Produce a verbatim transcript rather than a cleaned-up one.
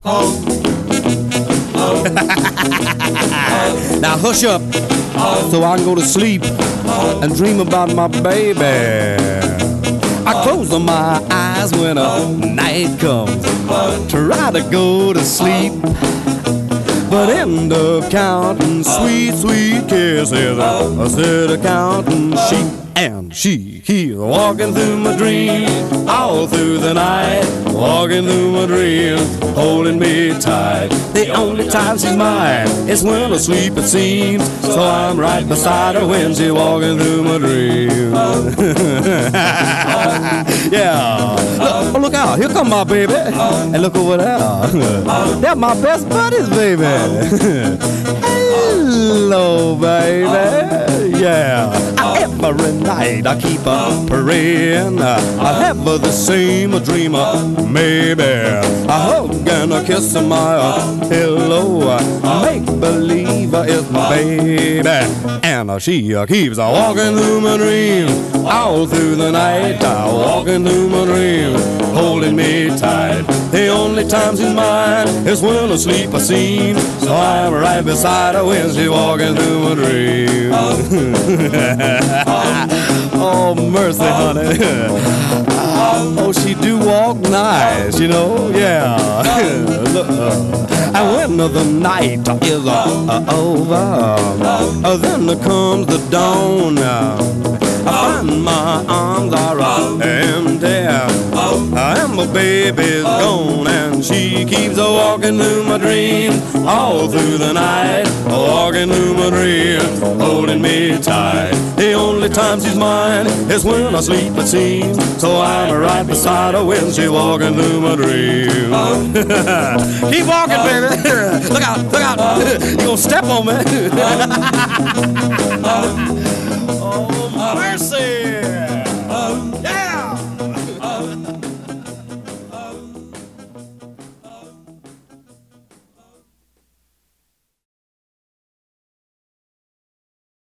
Now hush up, so I can go to sleep and dream about my baby. I close my eyes when a night comes, try to go to sleep, but end up counting sweet, sweet kisses. I said counting sheep, and she keeps walking through my dreams all through the night, walking through my dreams, holding me tight. The only time she's mine is when I sleep, it seems, so I'm right beside her when she's walking through my dreams. Yeah. Look, oh, look out, here come my baby, and look over there. They're my best buddies, baby. Hello, baby. Yeah. I, every night I keep a praying I have the same dream, maybe a hug and a kiss of my hello. Make believe it's my baby, and she keeps walking through my dreams all through the night, walking through my dreams, holding me tight. The only time she's mine is when I sleep, I seem, so I'm right beside her when she's walking through my dreams. Oh, mercy, honey. Oh, she do walk nice, you know, yeah. And when the night is uh, over, uh, then comes the dawn. I find my arms are uh, empty, and my baby's gone, and she keeps a walking through my dreams all through the night, walking through my dreams, holding me tight. The only time she's mine is when I sleep, it seems, so I'm right beside her when she's walking through my dreams. Keep walking, baby. Look out, look out. You gonna step on me.